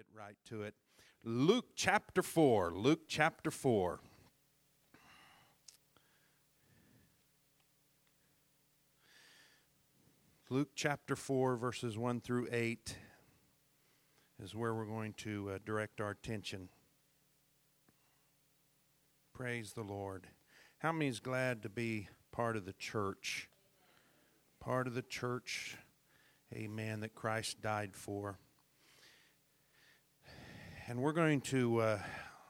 right to it. Luke chapter 4. Luke chapter 4. Luke chapter 4, verses 1 through 8 is where we're going to direct our attention. Praise the Lord. How many is glad to be part of the church? Part of the church, amen, that Christ died for. And we're going to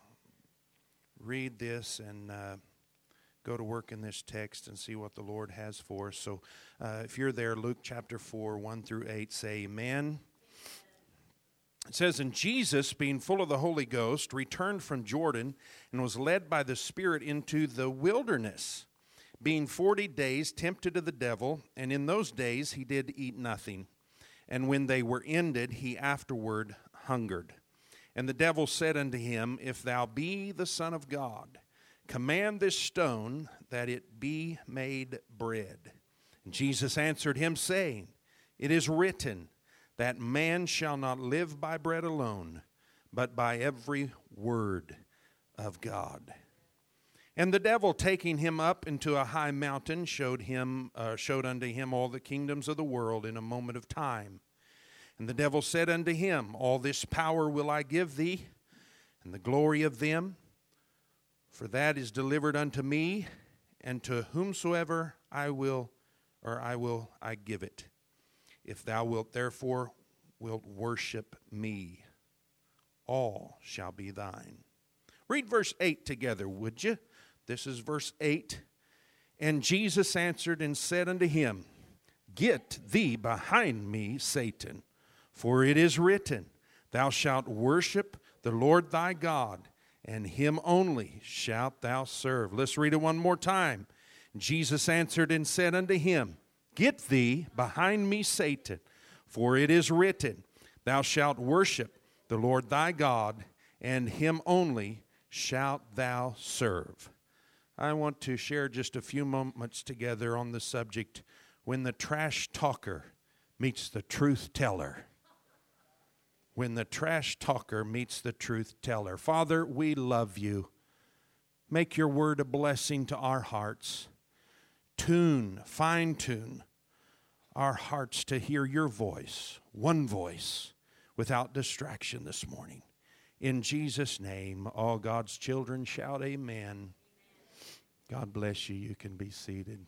read this and go to work in this text and see what the Lord has for us. So if you're there, Luke chapter 4, 1 through 8, say amen. It says, "And Jesus, being full of the Holy Ghost, returned from Jordan and was led by the Spirit into the wilderness, being 40 days tempted of the devil, and in those days he did eat nothing. And when they were ended, he afterward hungered. And the devil said unto him, If thou be the Son of God, command this stone that it be made bread. And Jesus answered him, saying, It is written, that man shall not live by bread alone, but by every word of God. And the devil, taking him up into a high mountain, showed unto him all the kingdoms of the world in a moment of time. And the devil said unto him, All this power will I give thee, and the glory of them, for that is delivered unto me, and to whomsoever I give it. If thou wilt therefore worship me, all shall be thine." Read verse 8 together, would you? This is verse 8. "And Jesus answered and said unto him, Get thee behind me, Satan, for it is written, Thou shalt worship the Lord thy God, and him only shalt thou serve." Let's read it one more time. "Jesus answered and said unto him, Get thee behind me, Satan, for it is written, Thou shalt worship the Lord thy God, and him only shalt thou serve." I want to share just a few moments together on the subject, when the trash talker meets the truth teller. When the trash talker meets the truth teller. Father, we love you. Make your word a blessing to our hearts. Fine-tune our hearts to hear your voice, one voice, without distraction this morning. In Jesus' name, all God's children shout amen. God bless you. You can be seated.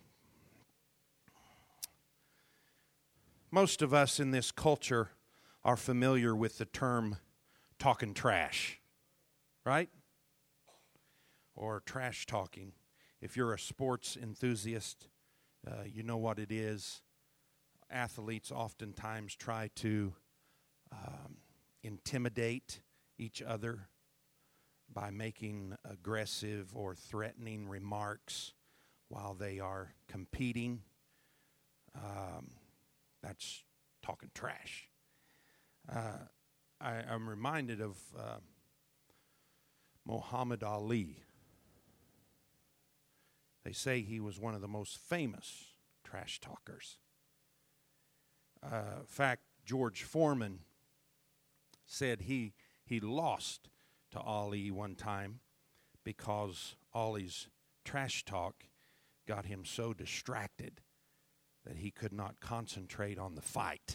Most of us in this culture are familiar with the term talking trash, right? Or trash talking. If you're a sports enthusiast, you know what it is. Athletes oftentimes try to intimidate each other by making aggressive or threatening remarks while they are competing. That's talking trash. I'm reminded of Muhammad Ali. They say he was one of the most famous trash talkers. In fact, George Foreman said he lost to Ali one time because Ali's trash talk got him so distracted that he could not concentrate on the fight.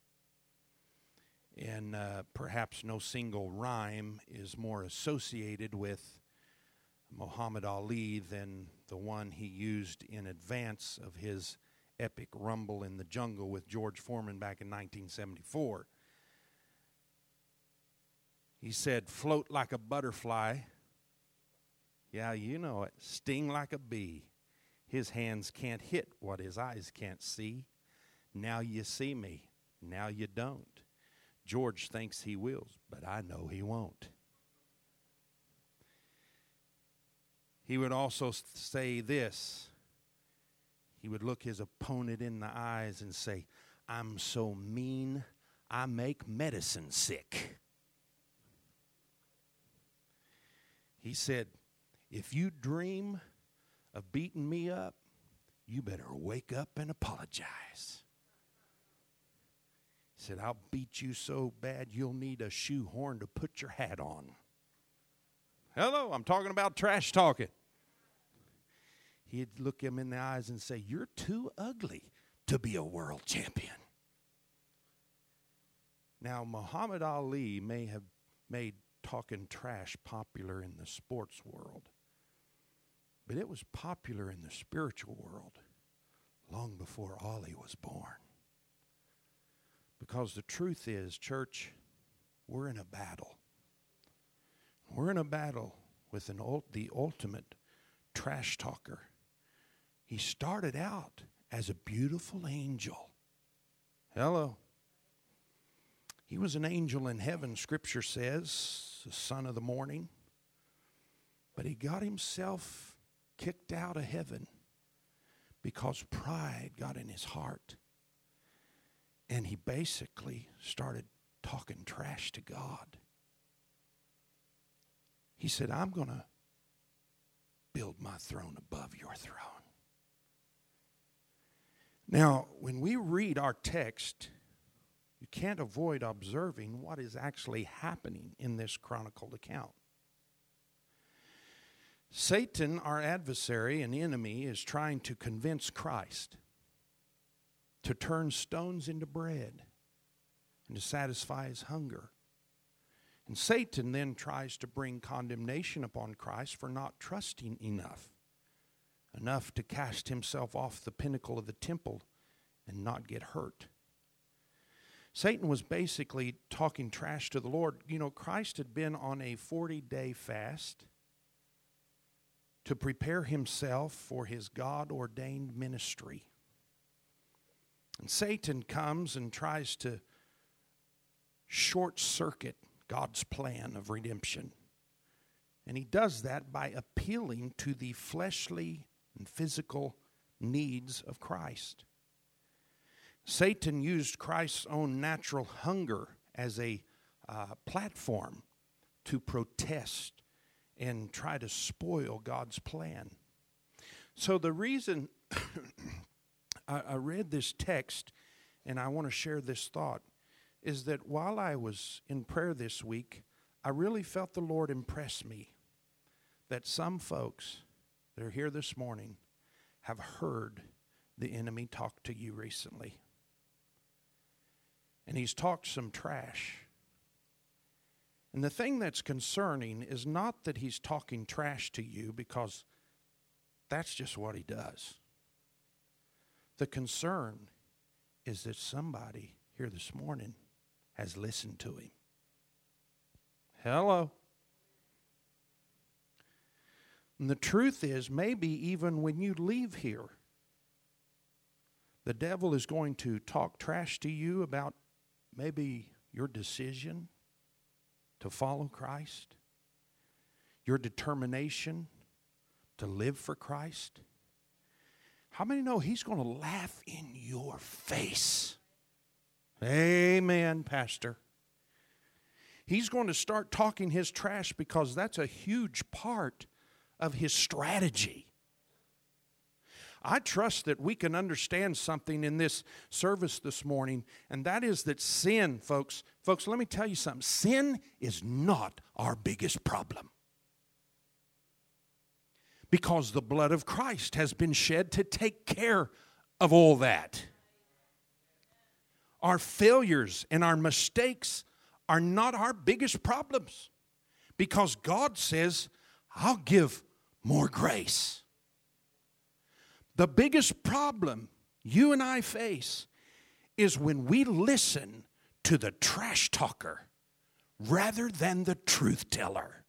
And perhaps no single rhyme is more associated with Muhammad Ali than the one he used in advance of his epic rumble in the jungle with George Foreman back in 1974. He said, "Float like a butterfly." Yeah, you know it. "Sting like a bee. His hands can't hit what his eyes can't see. Now you see me, now you don't. George thinks he will, but I know he won't." He would also say this. He would look his opponent in the eyes and say, "I'm so mean, I make medicine sick." He said, "If you dream of beating me up, you better wake up and apologize." He said, I'll beat you so bad you'll need a shoehorn to put your hat on. Hello, I'm talking about trash talking. He'd look him in the eyes and say, you're too ugly to be a world champion. Now, Muhammad Ali may have made talking trash popular in the sports world, but it was popular in the spiritual world long before Ali was born. Because the truth is, church, we're in a battle. We're in a battle with the ultimate trash talker. He started out as a beautiful angel. Hello. He was an angel in heaven, Scripture says, the son of the morning. But he got himself kicked out of heaven because pride got in his heart. And he basically started talking trash to God. He said, I'm going to build my throne above your throne. Now, when we read our text, you can't avoid observing what is actually happening in this chronicled account. Satan, our adversary and enemy, is trying to convince Christ to turn stones into bread and to satisfy his hunger. And Satan then tries to bring condemnation upon Christ for not trusting enough to cast himself off the pinnacle of the temple and not get hurt. Satan was basically talking trash to the Lord. You know, Christ had been on a 40-day fast to prepare himself for his God-ordained ministry. And Satan comes and tries to short-circuit God's plan of redemption. And he does that by appealing to the fleshly and physical needs of Christ. Satan used Christ's own natural hunger as a platform to protest and try to spoil God's plan. So the reason I read this text, and I want to share this thought, is that while I was in prayer this week, I really felt the Lord impress me that some folks that are here this morning have heard the enemy talk to you recently. And he's talked some trash. And the thing that's concerning is not that he's talking trash to you, because that's just what he does. The concern is that somebody here this morning has listened to him. Hello. And the truth is, maybe even when you leave here, the devil is going to talk trash to you about maybe your decision to follow Christ, your determination to live for Christ. How many know he's going to laugh in your face? Amen, Pastor. He's going to start talking his trash because that's a huge part of his strategy. I trust that we can understand something in this service this morning, and that is that sin, folks, let me tell you something. Sin is not our biggest problem, because the blood of Christ has been shed to take care of all that. Our failures and our mistakes are not our biggest problems, because God says, I'll give more grace. The biggest problem you and I face is when we listen to the trash talker rather than the truth teller.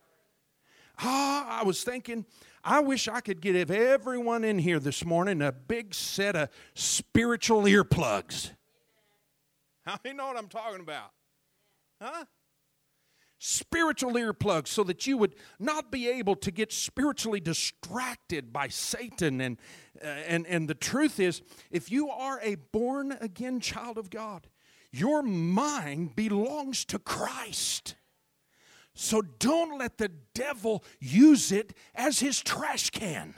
I was thinking, I wish I could give everyone in here this morning a big set of spiritual earplugs. How many know what I'm talking about? Huh? Spiritual earplugs, so that you would not be able to get spiritually distracted by Satan. And the truth is, if you are a born-again child of God, your mind belongs to Christ. So don't let the devil use it as his trash can.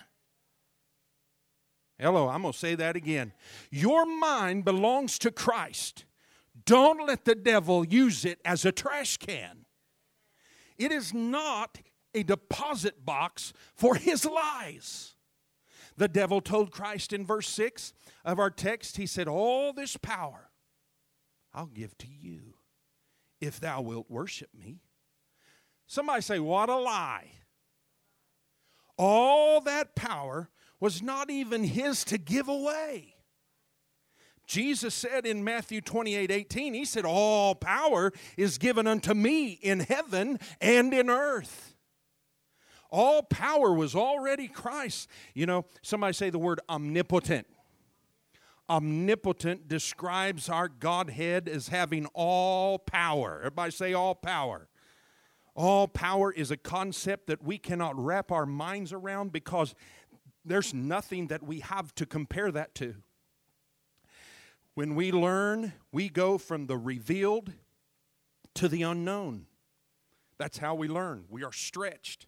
Hello, I'm going to say that again. Your mind belongs to Christ. Don't let the devil use it as a trash can. It is not a deposit box for his lies. The devil told Christ in verse 6 of our text, he said, all this power I'll give to you if thou wilt worship me. Somebody say, what a lie. All that power was not even his to give away. Jesus said in Matthew 28:18, he said, all power is given unto me in heaven and in earth. All power was already Christ. You know, somebody say the word omnipotent. Omnipotent describes our Godhead as having all power. Everybody say all power. All power is a concept that we cannot wrap our minds around because there's nothing that we have to compare that to. When we learn, we go from the revealed to the unknown. That's how we learn. We are stretched.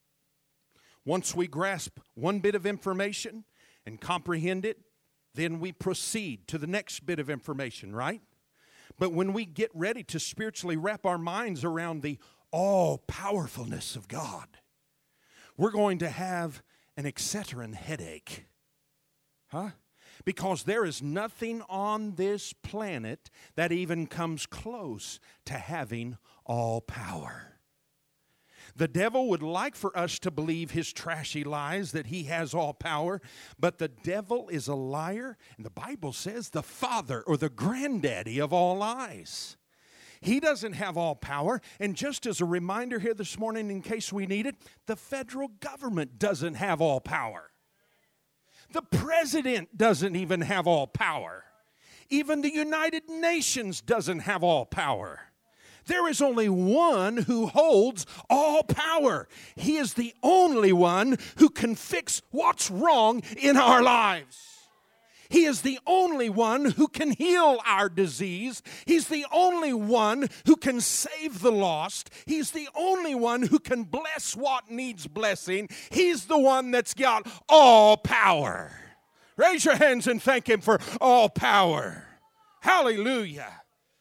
Once we grasp one bit of information and comprehend it, then we proceed to the next bit of information, right? But when we get ready to spiritually wrap our minds around the all-powerfulness of God, we're going to have an Excedrin headache. Huh? Because there is nothing on this planet that even comes close to having all power. The devil would like for us to believe his trashy lies that he has all power, but the devil is a liar, and the Bible says the father or the granddaddy of all lies. He doesn't have all power, and just as a reminder here this morning in case we need it, the federal government doesn't have all power. The president doesn't even have all power. Even the United Nations doesn't have all power. There is only one who holds all power. He is the only one who can fix what's wrong in our lives. He is the only one who can heal our disease. He's the only one who can save the lost. He's the only one who can bless what needs blessing. He's the one that's got all power. Raise your hands and thank Him for all power. Hallelujah.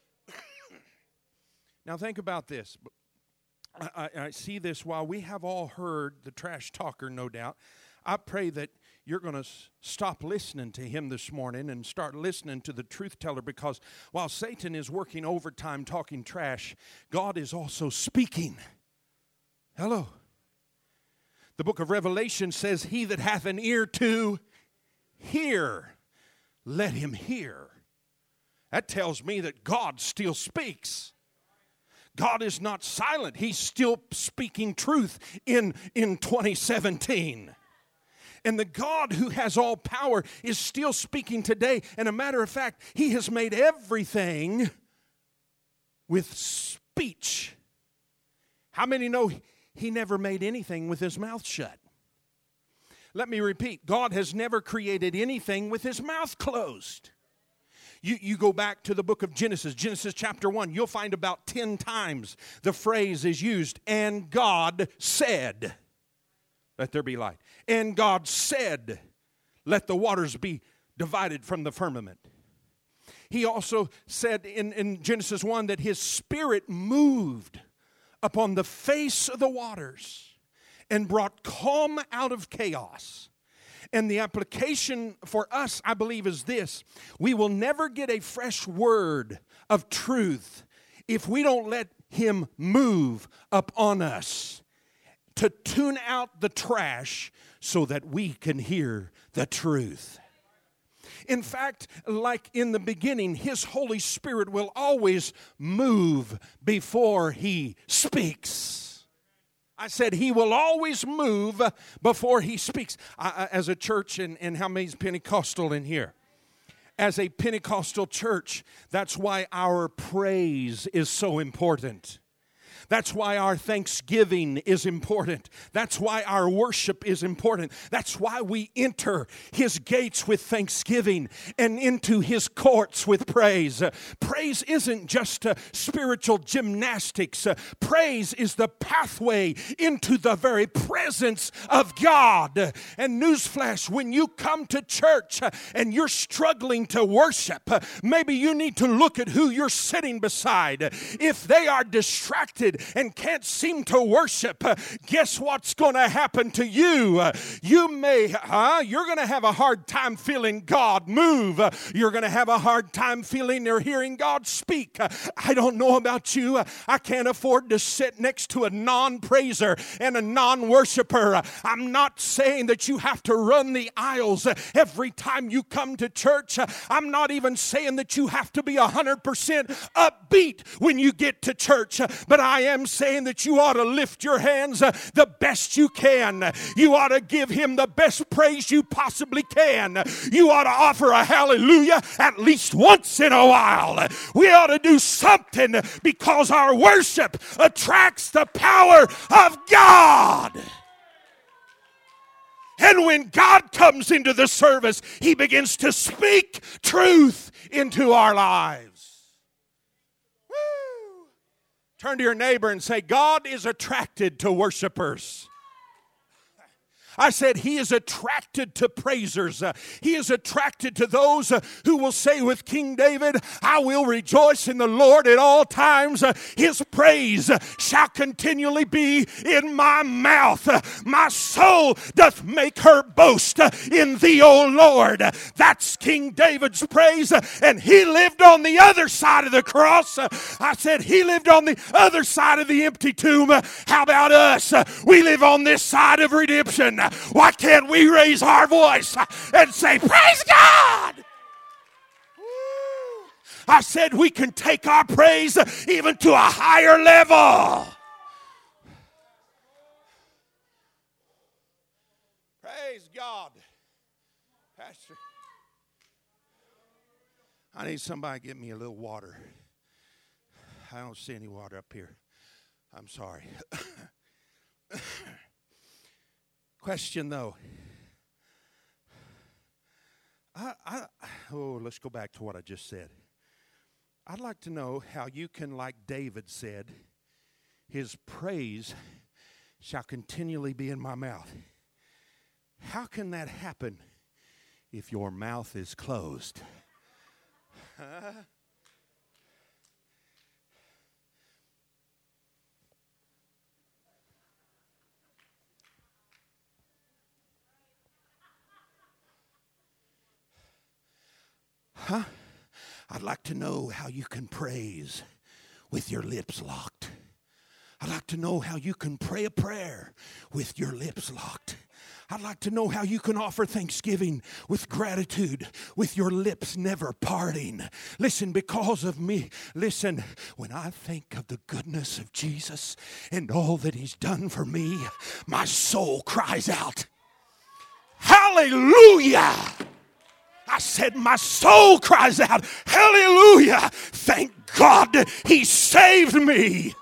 Now think about this. I see this while we have all heard the trash talker, no doubt. I pray that you're going to stop listening to him this morning and start listening to the truth teller, because while Satan is working overtime talking trash, God is also speaking. Hello. The book of Revelation says, he that hath an ear to hear, let him hear. That tells me that God still speaks. God is not silent. He's still speaking truth in 2017. And the God who has all power is still speaking today. And a matter of fact, He has made everything with speech. How many know He never made anything with His mouth shut? Let me repeat. God has never created anything with His mouth closed. You go back to the book of Genesis chapter 1, you'll find about 10 times the phrase is used, and God said, let there be light. And God said, let the waters be divided from the firmament. He also said in Genesis 1 that His Spirit moved upon the face of the waters and brought calm out of chaos. And the application for us, I believe, is this. We will never get a fresh word of truth if we don't let Him move upon us to tune out the trash so that we can hear the truth. In fact, like in the beginning, His Holy Spirit will always move before He speaks. I said He will always move before He speaks. As a church, and how many's Pentecostal in here? As a Pentecostal church, that's why our praise is so important. That's why our thanksgiving is important. That's why our worship is important. That's why we enter His gates with thanksgiving and into His courts with praise. Praise isn't just spiritual gymnastics. Praise is the pathway into the very presence of God. And newsflash, when you come to church and you're struggling to worship, maybe you need to look at who you're sitting beside. If they are distracted and can't seem to worship, guess what's going to happen to you? You're going to have a hard time feeling God move. You're going to have a hard time feeling or hearing God speak. I don't know about you. I can't afford to sit next to a non-praiser and a non-worshiper. I'm not saying that you have to run the aisles every time you come to church. I'm not even saying that you have to be 100% upbeat when you get to church. But I am saying that you ought to lift your hands the best you can. You ought to give Him the best praise you possibly can. You ought to offer a hallelujah at least once in a while. We ought to do something because our worship attracts the power of God. And when God comes into the service, He begins to speak truth into our lives. Woo! Turn to your neighbor and say, God is attracted to worshipers. I said He is attracted to praisers. He is attracted to those who will say with King David, I will rejoice in the Lord at all times. His praise shall continually be in my mouth. My soul doth make her boast in Thee, O Lord. That's King David's praise, and he lived on the other side of the cross. I said he lived on the other side of the empty tomb. How about us? We live on this side of redemption. Why can't we raise our voice and say, praise God? I said we can take our praise even to a higher level. Praise God. Pastor, I need somebody to get me a little water. I don't see any water up here. I'm sorry. Question though. Let's go back to what I just said. I'd like to know how you can, like David said, His praise shall continually be in my mouth. How can that happen if your mouth is closed? I'd like to know how you can praise with your lips locked. I'd like to know how you can pray a prayer with your lips locked. I'd like to know how you can offer thanksgiving with gratitude, with your lips never parting. Listen, because of me, listen, when I think of the goodness of Jesus and all that He's done for me, my soul cries out, hallelujah! I said my soul cries out, hallelujah! Thank God He saved me.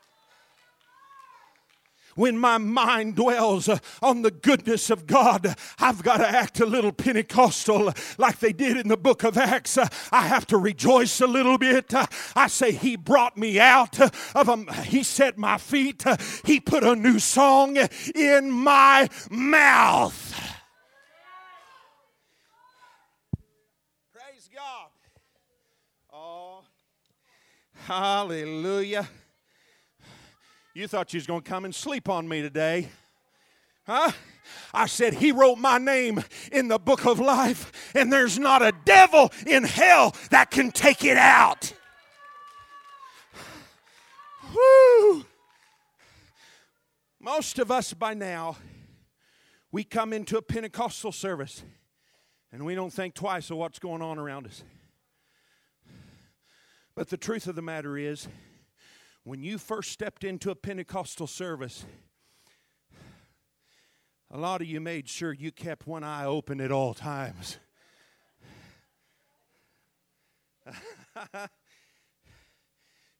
When my mind dwells on the goodness of God, I've got to act a little Pentecostal like they did in the book of Acts. I have to rejoice a little bit. I say He brought me out He set my feet. He put a new song in my mouth. Praise God. Oh, hallelujah. You thought you was going to come and sleep on me today. Huh? I said He wrote my name in the book of life, and there's not a devil in hell that can take it out. Woo! Most of us by now, we come into a Pentecostal service, and we don't think twice of what's going on around us. But the truth of the matter is, when you first stepped into a Pentecostal service, a lot of you made sure you kept one eye open at all times.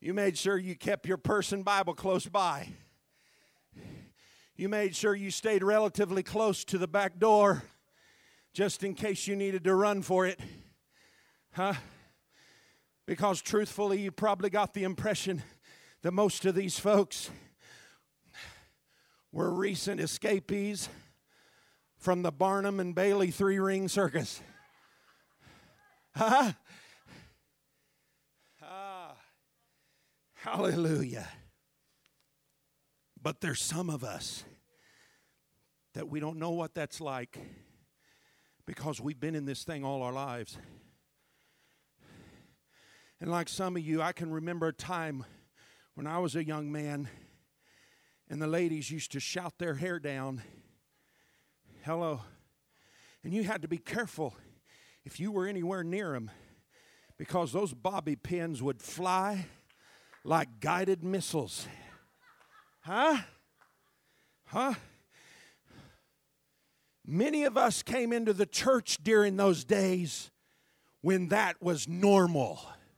You made sure you kept your purse and Bible close by. You made sure you stayed relatively close to the back door just in case you needed to run for it. Huh? Because truthfully, you probably got the impression that most of these folks were recent escapees from the Barnum and Bailey three-ring circus. Huh? Hallelujah. But there's some of us that we don't know what that's like because we've been in this thing all our lives. And like some of you, I can remember a time when I was a young man and the ladies used to shout their hair down. Hello. And you had to be careful if you were anywhere near them because those bobby pins would fly like guided missiles. Huh? Many of us came into the church during those days when that was normal.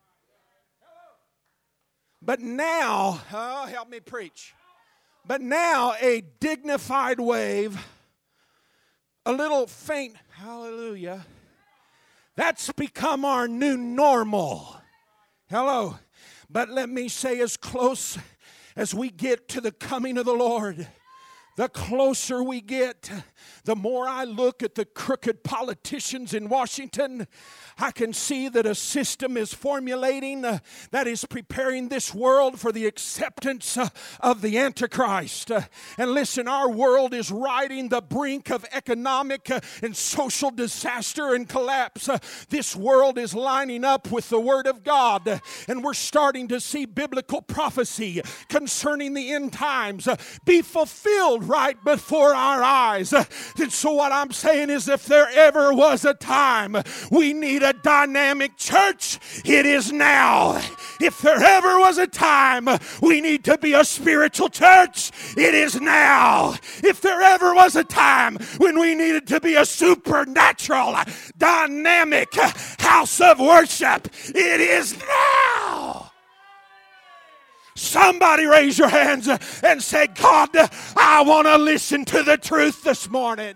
But now, help me preach. But now a dignified wave, a little faint, hallelujah, that's become our new normal. Hello. But let me say, as close as we get to the coming of the Lord, the closer we get, the more I look at the crooked politicians in Washington, I can see that a system is formulating that is preparing this world for the acceptance of the Antichrist. And listen, our world is riding the brink of economic and social disaster and collapse. This world is lining up with the Word of God, and we're starting to see biblical prophecy concerning the end times be fulfilled right before our eyes. And so what I'm saying is, if there ever was a time we need a dynamic church, it is now. If there ever was a time we need to be a spiritual church, it is now. If there ever was a time when we needed to be a supernatural, dynamic house of worship, it is now. Somebody raise your hands and say, God, I want to listen to the truth this morning.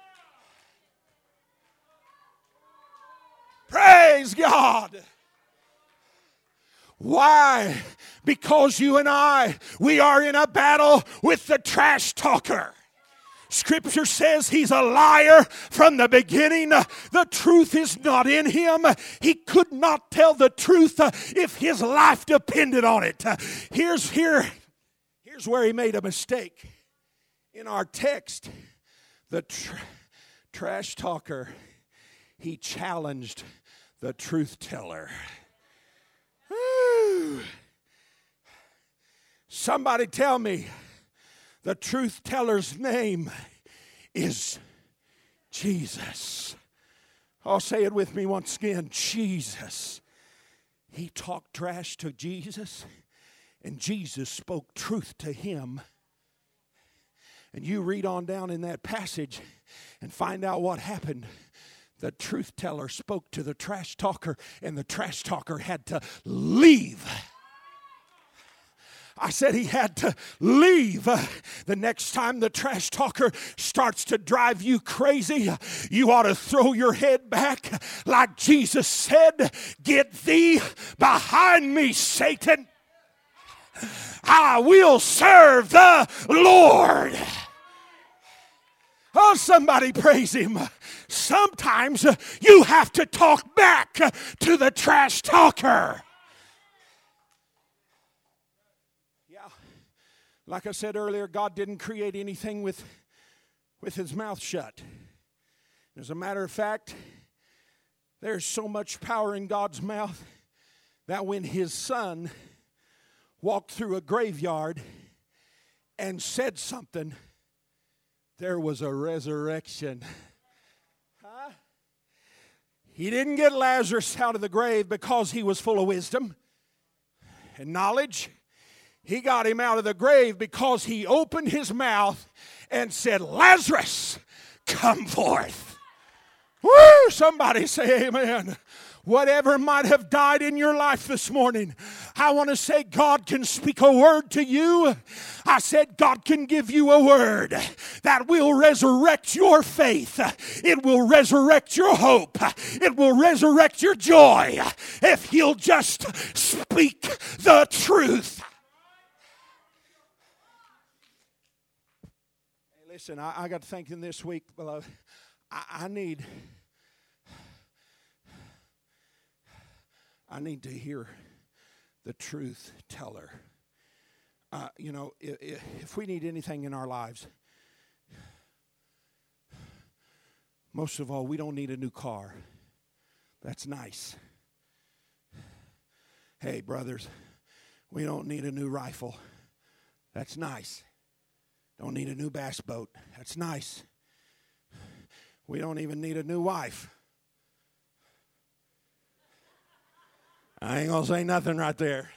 Praise God. Why? Because you and I, we are in a battle with the trash talker. Scripture says he's a liar from the beginning. The truth is not in him. He could not tell the truth if his life depended on it. Here's where he made a mistake. In our text, the trash talker, he challenged the truth teller. Woo. Somebody tell me the truth teller's name is Jesus. I'll say it with me once again. Jesus. He talked trash to Jesus, and Jesus spoke truth to him. And you read on down in that passage and find out what happened. The truth teller spoke to the trash talker, and the trash talker had to leave. I said he had to leave. The next time the trash talker starts to drive you crazy, you ought to throw your head back like Jesus said, "Get thee behind me, Satan. I will serve the Lord." Oh, somebody praise him. Sometimes you have to talk back to the trash talker. Yeah, like I said earlier, God didn't create anything with his mouth shut. As a matter of fact, there's so much power in God's mouth that when his son walked through a graveyard and said something, there was a resurrection. Huh? He didn't get Lazarus out of the grave because he was full of wisdom and knowledge. He got him out of the grave because he opened his mouth and said, "Lazarus, come forth." Woo! Somebody say amen. Whatever might have died in your life this morning, I want to say God can speak a word to you. I said God can give you a word that will resurrect your faith. It will resurrect your hope. It will resurrect your joy if He'll just speak the truth. Hey, listen, I got thinking this week, beloved, I need to hear the truth teller. If we need anything in our lives, most of all, we don't need a new car. That's nice. Hey, brothers, we don't need a new rifle. That's nice. Don't need a new bass boat. That's nice. We don't even need a new wife. I ain't going to say nothing right there.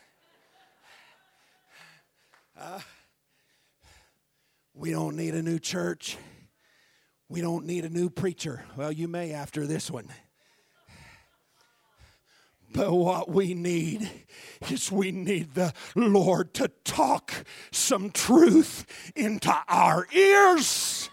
We don't need a new church. We don't need a new preacher. Well, you may after this one. But what we need is we need the Lord to talk some truth into our ears.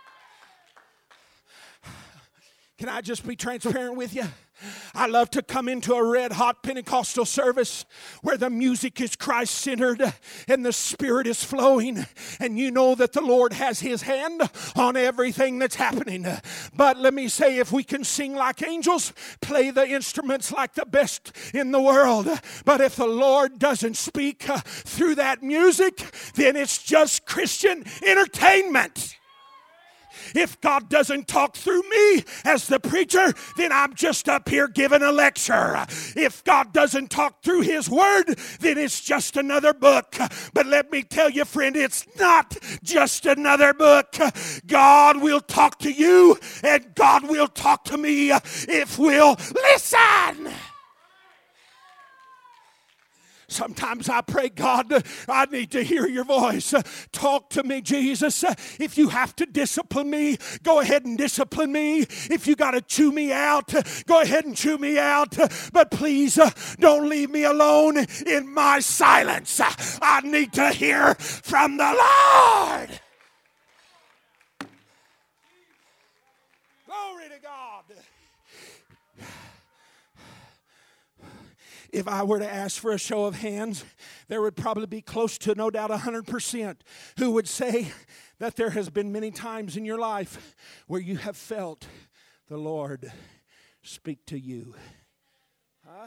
Can I just be transparent with you? I love to come into a red-hot Pentecostal service where the music is Christ-centered and the Spirit is flowing, and you know that the Lord has His hand on everything that's happening. But let me say, if we can sing like angels, play the instruments like the best in the world, but if the Lord doesn't speak through that music, then it's just Christian entertainment. If God doesn't talk through me as the preacher, then I'm just up here giving a lecture. If God doesn't talk through His Word, then it's just another book. But let me tell you, friend, it's not just another book. God will talk to you, and God will talk to me if we'll listen. Sometimes I pray, God, I need to hear your voice. Talk to me, Jesus. If you have to discipline me, go ahead and discipline me. If you got to chew me out, go ahead and chew me out. But please don't leave me alone in my silence. I need to hear from the Lord. Glory to God. If I were to ask for a show of hands, there would probably be close to, no doubt, 100% who would say that there has been many times in your life where you have felt the Lord speak to you. Huh?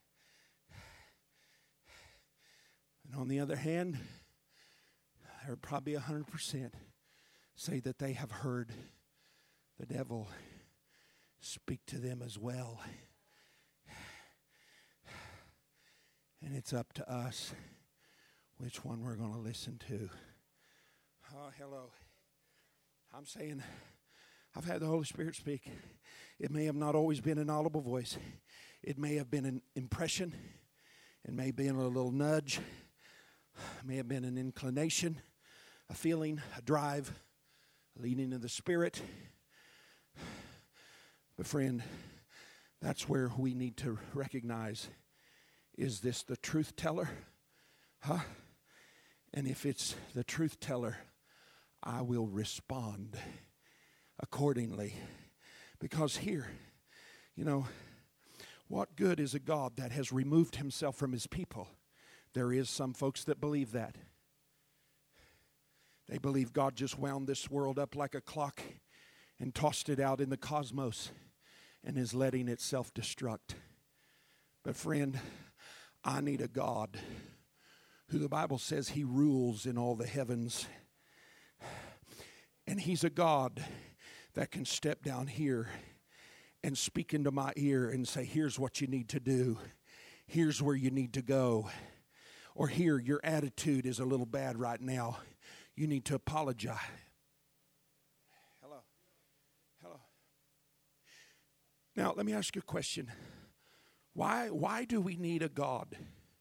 And on the other hand, there would probably 100% say that they have heard the devil speak to them as well. And it's up to us which one we're going to listen to. Oh, hello. I'm saying I've had the Holy Spirit speak. It may have not always been an audible voice. It may have been an impression. It may have been a little nudge. It may have been an inclination, a feeling, a drive, a leading of the Spirit. But friend, that's where we need to recognize, is this the truth teller? Huh? And if it's the truth teller, I will respond accordingly. Because here, what good is a God that has removed Himself from His people? There is some folks that believe that. They believe God just wound this world up like a clock and tossed it out in the cosmos and is letting it self-destruct. But friend, I need a God who the Bible says He rules in all the heavens. And He's a God that can step down here and speak into my ear and say, here's what you need to do. Here's where you need to go. Or here, your attitude is a little bad right now. You need to apologize. Hello. Now, let me ask you a question. Why do we need a God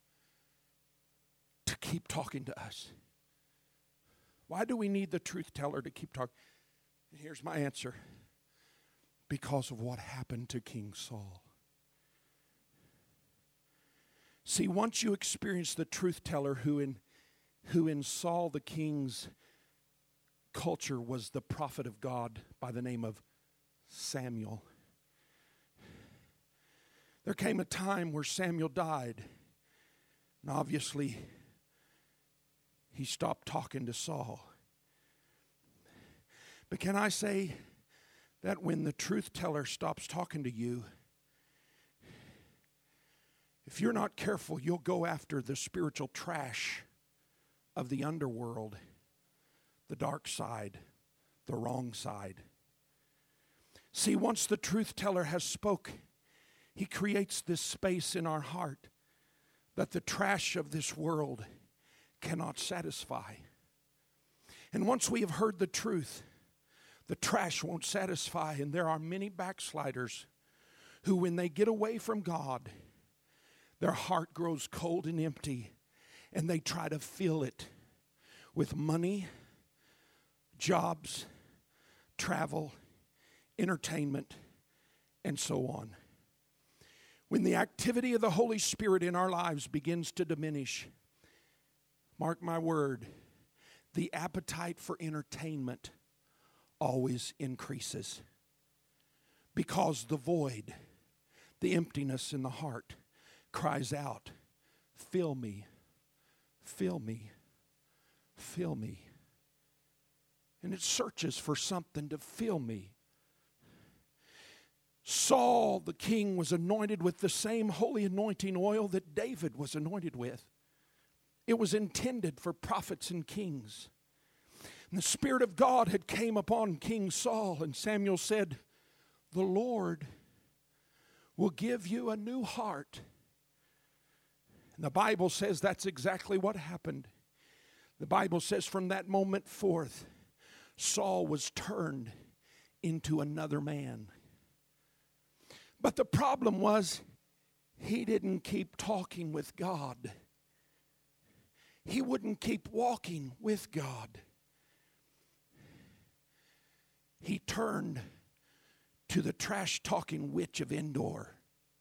to keep talking to us? Why do we need the truth teller to keep talking? And here's my answer. Because of what happened to King Saul. See, once you experience the truth teller who in Saul the king's culture was the prophet of God by the name of Samuel. There came a time where Samuel died. And obviously, he stopped talking to Saul. But can I say that when the truth teller stops talking to you, if you're not careful, you'll go after the spiritual trash of the underworld, the dark side, the wrong side. See, once the truth teller has spoke, he creates this space in our heart that the trash of this world cannot satisfy. And once we have heard the truth, the trash won't satisfy. And there are many backsliders who, when they get away from God, their heart grows cold and empty, and they try to fill it with money, jobs, travel, entertainment, and so on. When the activity of the Holy Spirit in our lives begins to diminish, mark my word, the appetite for entertainment always increases. Because the void, the emptiness in the heart, cries out, fill me, fill me, fill me. And it searches for something to fill me. Saul, the king, was anointed with the same holy anointing oil that David was anointed with. It was intended for prophets and kings. And the Spirit of God had came upon King Saul, and Samuel said, the Lord will give you a new heart. And the Bible says that's exactly what happened. The Bible says from that moment forth, Saul was turned into another man. But the problem was, he didn't keep talking with God. He wouldn't keep walking with God. He turned to the trash-talking witch of Endor.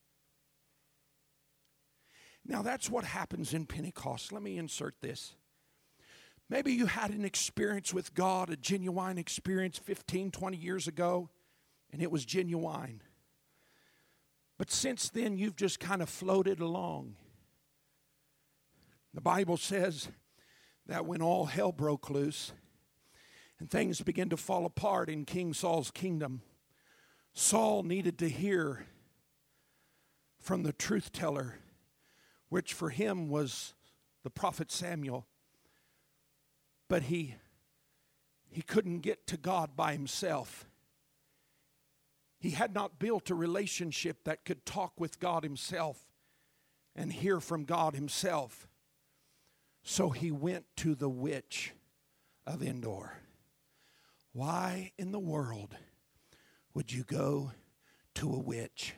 Now that's what happens in Pentecost. Let me insert this. Maybe you had an experience with God, a genuine experience 15, 20 years ago, and it was genuine. But since then, you've just kind of floated along. The Bible says that when all hell broke loose and things began to fall apart in King Saul's kingdom, Saul needed to hear from the truth teller, which for him was the prophet Samuel. But he couldn't get to God by himself. He had not built a relationship that could talk with God himself and hear from God himself. So he went to the witch of Endor. Why in the world would you go to a witch?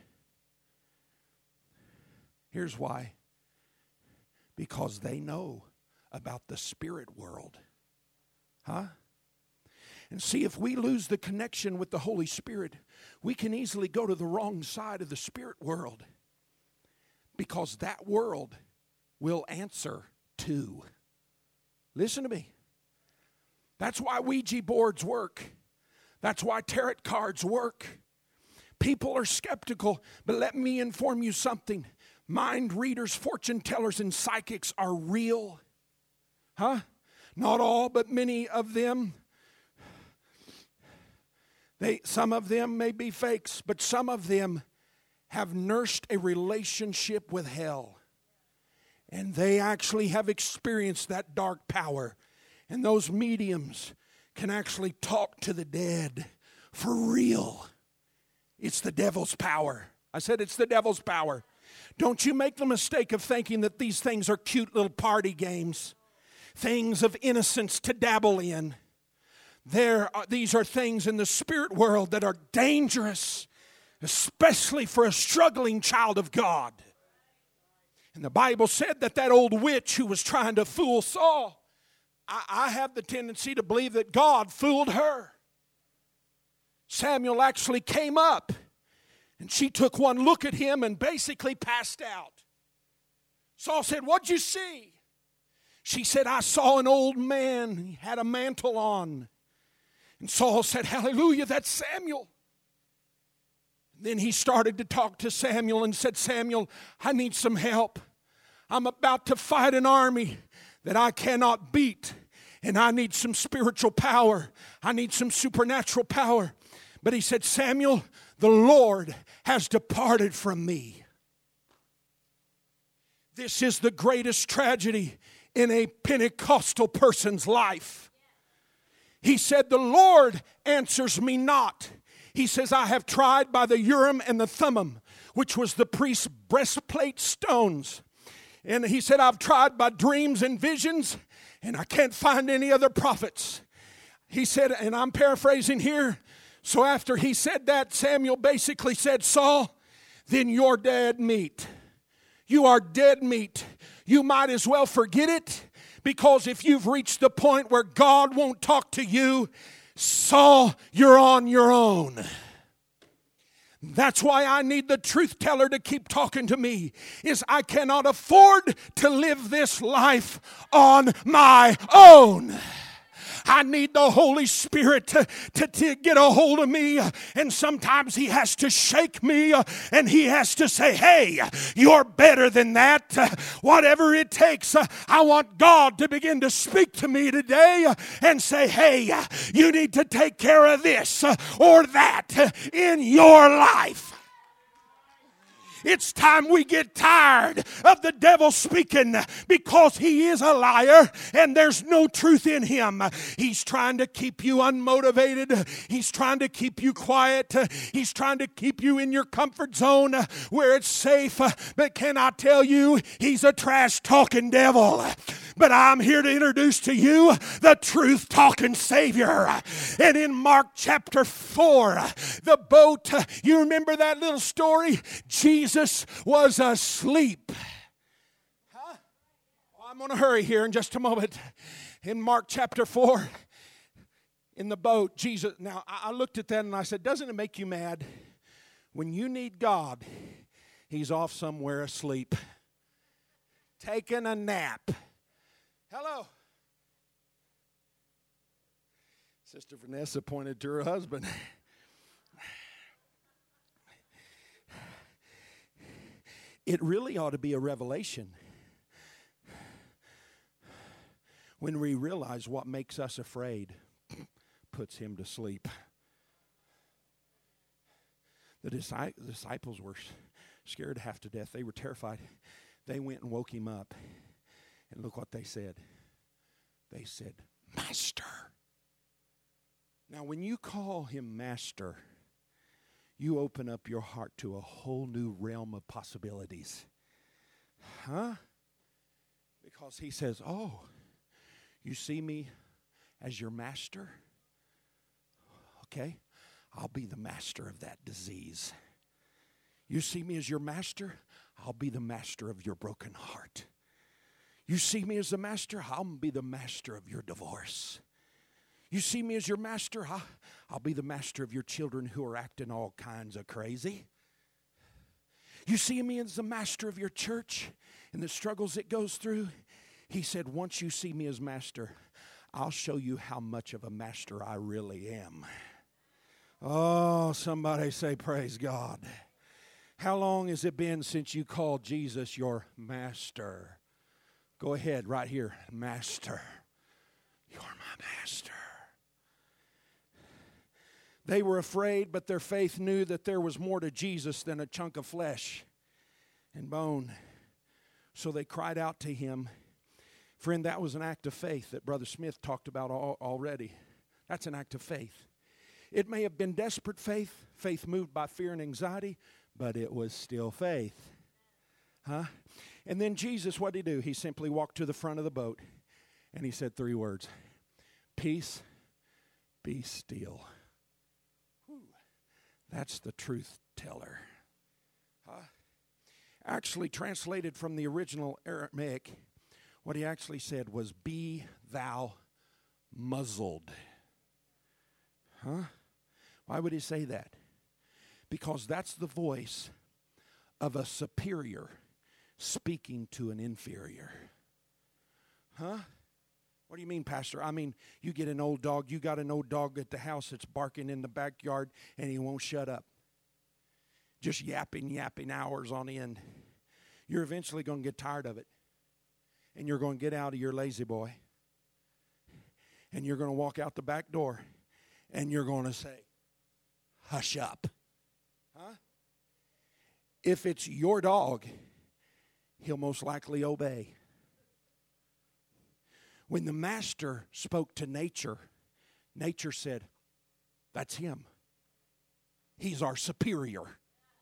Here's why. Because they know about the spirit world. Huh? And see, if we lose the connection with the Holy Spirit, we can easily go to the wrong side of the spirit world. Because that world will answer to. Listen to me. That's why Ouija boards work. That's why tarot cards work. People are skeptical, but let me inform you something. Mind readers, fortune tellers, and psychics are real. Huh? Not all, but many of them. Some of them may be fakes, but some of them have nursed a relationship with hell. And they actually have experienced that dark power. And those mediums can actually talk to the dead for real. It's the devil's power. I said it's the devil's power. Don't you make the mistake of thinking that these things are cute little party games. Things of innocence to dabble in. These are things in the spirit world that are dangerous, especially for a struggling child of God. And the Bible said that old witch who was trying to fool Saul, I have the tendency to believe that God fooled her. Samuel actually came up, and she took one look at him and basically passed out. Saul said, "What'd you see?" She said, "I saw an old man. He had a mantle on." And Saul said, "Hallelujah, that's Samuel." Then he started to talk to Samuel and said, "Samuel, I need some help. I'm about to fight an army that I cannot beat, and I need some spiritual power. I need some supernatural power." But he said, "Samuel, the Lord has departed from me." This is the greatest tragedy in a Pentecostal person's life. He said, "The Lord answers me not." He says, "I have tried by the Urim and the Thummim," which was the priest's breastplate stones. And he said, "I've tried by dreams and visions, and I can't find any other prophets." He said, and I'm paraphrasing here. So after he said that, Samuel basically said, "Saul, then you're dead meat. You are dead meat. You might as well forget it, because if you've reached the point where God won't talk to you, Saul, you're on your own." That's why I need the truth teller to keep talking to me. Is I cannot afford to live this life on my own. I need the Holy Spirit to get a hold of me. And sometimes He has to shake me and He has to say, "Hey, you're better than that." Whatever it takes, I want God to begin to speak to me today and say, "Hey, you need to take care of this or that in your life." It's time we get tired of the devil speaking, because he is a liar and there's no truth in him. He's trying to keep you unmotivated. He's trying to keep you quiet. He's trying to keep you in your comfort zone where it's safe. But can I tell you, he's a trash-talking devil. But I'm here to introduce to you the truth-talking Savior. And in Mark chapter 4, the boat, you remember that little story? Jesus was asleep. Huh? Well, I'm going to hurry here in just a moment. In Mark chapter 4, in the boat, Jesus, now I looked at that and I said, doesn't it make you mad? When you need God, He's off somewhere asleep, taking a nap. Hello. Sister Vanessa pointed to her husband. It really ought to be a revelation when we realize what makes us afraid puts him to sleep. The disciples were scared half to death. They were terrified. They went and woke him up. And look what they said. They said, "Master." Now, when you call him Master, you open up your heart to a whole new realm of possibilities. Huh? Because he says, "Oh, you see me as your master? Okay, I'll be the master of that disease. You see me as your master? I'll be the master of your broken heart. You see me as the master? I'll be the master of your divorce. You see me as your master? I'll be the master of your children who are acting all kinds of crazy. You see me as the master of your church and the struggles it goes through?" He said, "Once you see me as master, I'll show you how much of a master I really am." Oh, somebody say praise God. How long has it been since you called Jesus your master? Go ahead, right here. Master. You're my master. They were afraid, but their faith knew that there was more to Jesus than a chunk of flesh and bone. So they cried out to him. Friend, that was an act of faith that Brother Smith talked about already. That's an act of faith. It may have been desperate faith, faith moved by fear and anxiety, but it was still faith. Huh? And then Jesus, what did he do? He simply walked to the front of the boat and he said 3 words. Peace, be still. Whew. That's the truth teller. Actually translated from the original Aramaic, what he actually said was, "Be thou muzzled." Huh? Why would he say that? Because that's the voice of a superior speaking to an inferior. Huh? What do you mean, Pastor? I mean, you get an old dog. You got an old dog at the house that's barking in the backyard and he won't shut up. Just yapping hours on end. You're eventually going to get tired of it. And you're going to get out of your lazy boy. And you're going to walk out the back door. And you're going to say, hush up. Huh? If it's your dog, he'll most likely obey. When the master spoke to nature, nature said, that's him. He's our superior.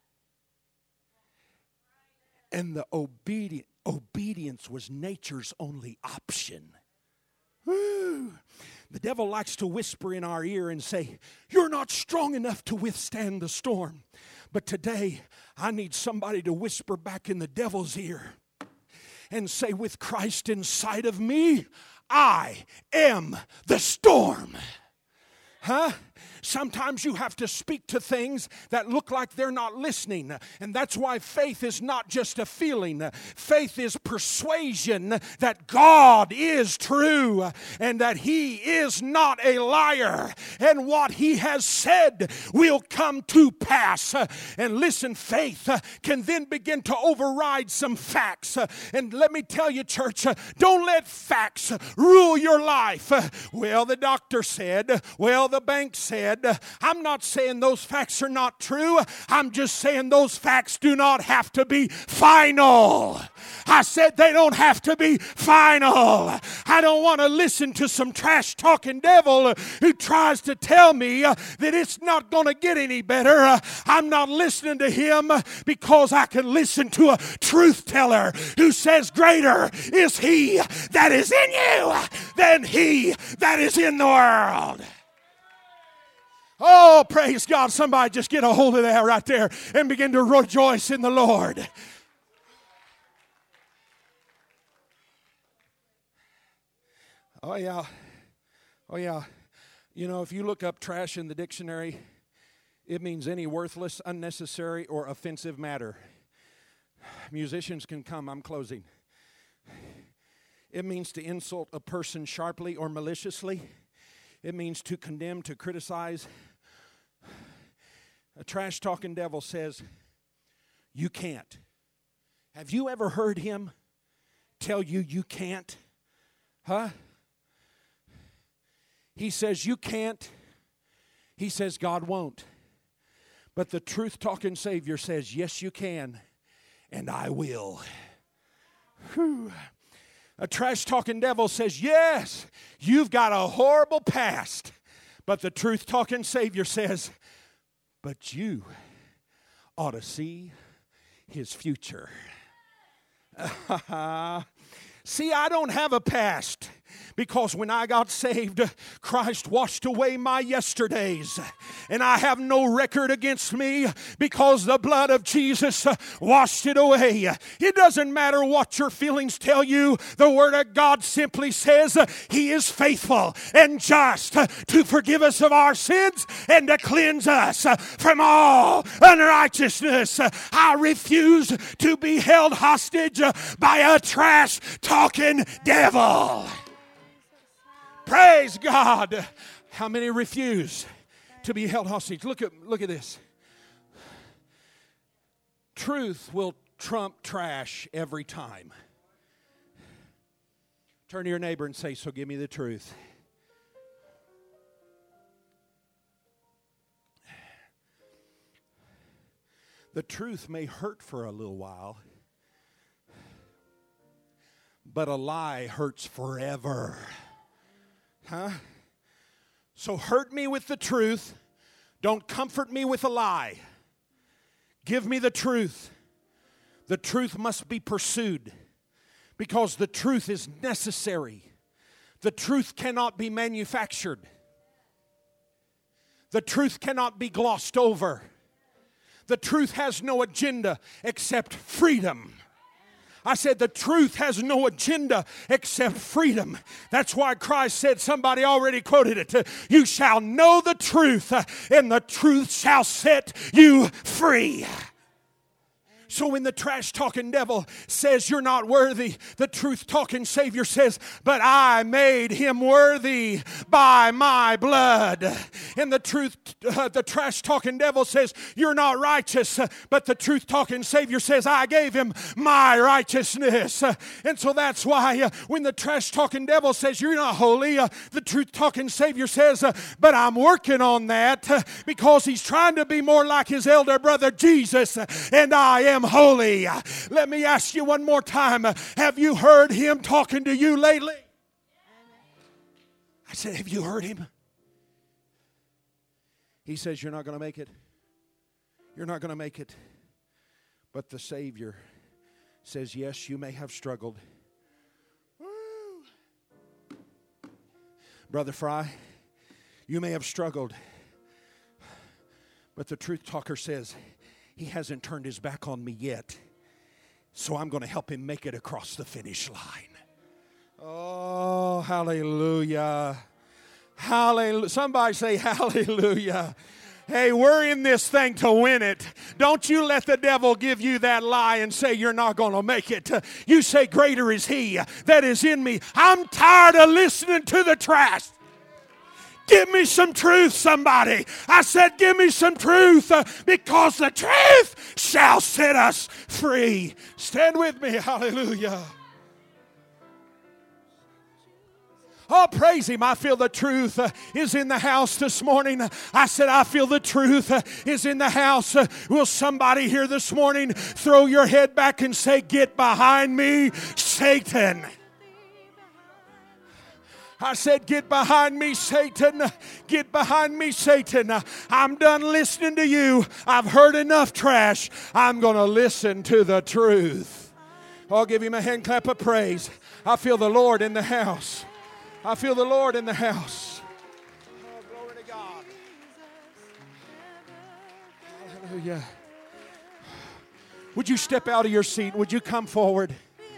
And the obedience was nature's only option. Woo. The devil likes to whisper in our ear and say, you're not strong enough to withstand the storm. But today, I need somebody to whisper back in the devil's ear and say, with Christ inside of me, I am the storm. Huh? Sometimes you have to speak to things that look like they're not listening. And that's why faith is not just a feeling. Faith is persuasion that God is true and that He is not a liar. And what He has said will come to pass. And listen, faith can then begin to override some facts. And let me tell you, church, don't let facts rule your life. Well, the doctor said, well, the bank said. I'm not saying those facts are not true. I'm just saying those facts do not have to be final. I said they don't have to be final. I don't want to listen to some trash talking devil who tries to tell me that it's not going to get any better. I'm not listening to him because I can listen to a truth teller who says greater is He that is in you than he that is in the world. Oh, praise God. Somebody just get a hold of that right there and begin to rejoice in the Lord. Oh, yeah. Oh, yeah. You know, if you look up trash in the dictionary, it means any worthless, unnecessary, or offensive matter. Musicians can come. I'm closing. It means to insult a person sharply or maliciously. It means to condemn, to criticize. A trash-talking devil says, you can't. Have you ever heard him tell you can't? Huh? He says you can't. He says God won't. But the truth-talking Savior says, yes, you can, and I will. Whew. A trash-talking devil says, yes, you've got a horrible past. But the truth-talking Savior says, but you ought to see His future. See, I don't have a past. Because when I got saved, Christ washed away my yesterdays. And I have no record against me because the blood of Jesus washed it away. It doesn't matter what your feelings tell you. The Word of God simply says He is faithful and just to forgive us of our sins and to cleanse us from all unrighteousness. I refuse to be held hostage by a trash-talking devil. Praise God. How many refuse to be held hostage? Look at this. Truth will trump trash every time. Turn to your neighbor and say, so give me the truth. The truth may hurt for a little while, but a lie hurts forever. Huh? So hurt me with the truth. Don't comfort me with a lie. Give me the truth. The truth must be pursued because the truth is necessary. The truth cannot be manufactured. The truth cannot be glossed over. The truth has no agenda except freedom. I said the truth has no agenda except freedom. That's why Christ said, somebody already quoted it, you shall know the truth and the truth shall set you free. So when the trash-talking devil says you're not worthy, the truth-talking Savior says, but I made him worthy by my blood. And the trash-talking devil says you're not righteous, but the truth-talking Savior says I gave him my righteousness. And so that's why when the trash-talking devil says you're not holy, the truth-talking Savior says, but I'm working on that because he's trying to be more like his elder brother Jesus, and I am holy. Let me ask you one more time. Have you heard him talking to you lately? I said, have you heard him? He says, you're not going to make it. You're not going to make it. But the Savior says, yes, you may have struggled. Woo. Brother Fry, you may have struggled. But the truth talker says, he hasn't turned his back on me yet. So I'm going to help him make it across the finish line. Oh, hallelujah. Hallelujah. Somebody say hallelujah. Hey, we're in this thing to win it. Don't you let the devil give you that lie and say you're not going to make it. You say, greater is he that is in me. I'm tired of listening to the trash. Give me some truth, somebody. I said, give me some truth, because the truth shall set us free. Stand with me. Hallelujah. Oh, praise him. I feel the truth is in the house this morning. I said, I feel the truth is in the house. Will somebody here this morning throw your head back and say, get behind me, Satan? I said, get behind me, Satan. Get behind me, Satan. I'm done listening to you. I've heard enough trash. I'm going to listen to the truth. I'll give him a hand clap of praise. I feel the Lord in the house. I feel the Lord in the house. Oh, glory to God. Hallelujah. Would you step out of your seat? Would you come forward?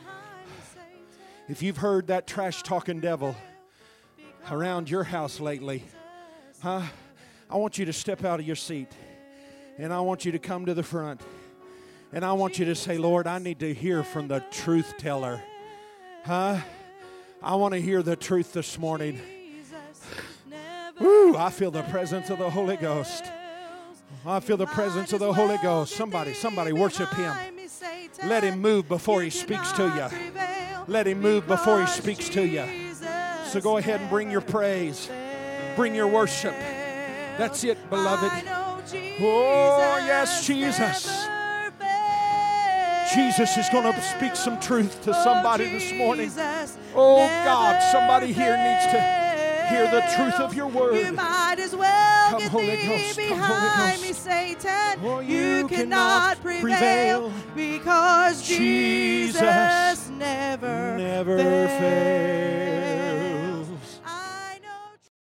If you've heard that trash-talking devil around your house lately, I want you to step out of your seat, and I want you to come to the front, and I want you to say, Lord, I need to hear from the truth teller. I want to hear the truth this morning. Woo, I feel the presence of the Holy Ghost. I feel the presence of the Holy Ghost. Somebody worship him. Let him move before he speaks to you. Let him move before he speaks to you. So go ahead and bring your praise. Bring your worship. That's it, beloved. Oh, yes, Jesus. Jesus is going to speak some truth to somebody this morning. Oh, God, somebody here needs to hear the truth of your word. You might as well Come, get Holy thee Ghost. Come, behind Holy Ghost. me, Satan. Oh, you cannot prevail because Jesus never fails.